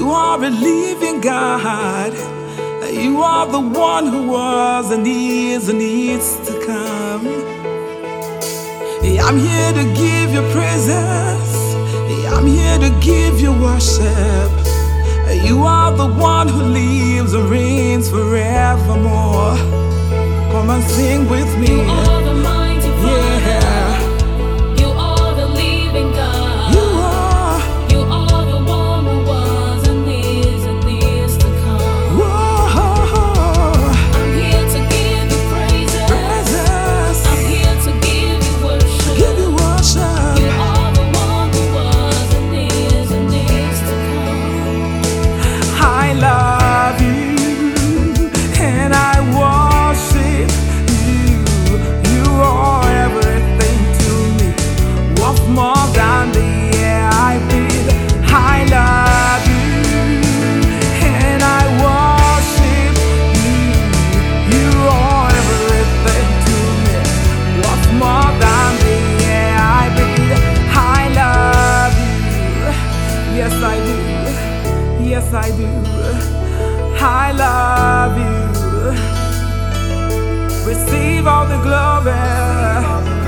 You are a living God. You are the one who was and is and needs to come. I'm here to give you praises. I'm here to give you worship. You are the one who lives and reigns forevermore. Come and sing with me. You are the mighty Father. Yeah. You are the living God. You are. You are the one who was and is to come. Whoa. I'm here to give you praises. Praises. I'm here to give you worship. Give you worship. You are the one who was and is to come. I love you and I worship you. You are everything to me, worth more than the air I breathe. I love you and I worship you. You are everything to me, worth more than the air I breathe. I love you. Yes, I do. Yes, I do. I love you. Receive all the glory.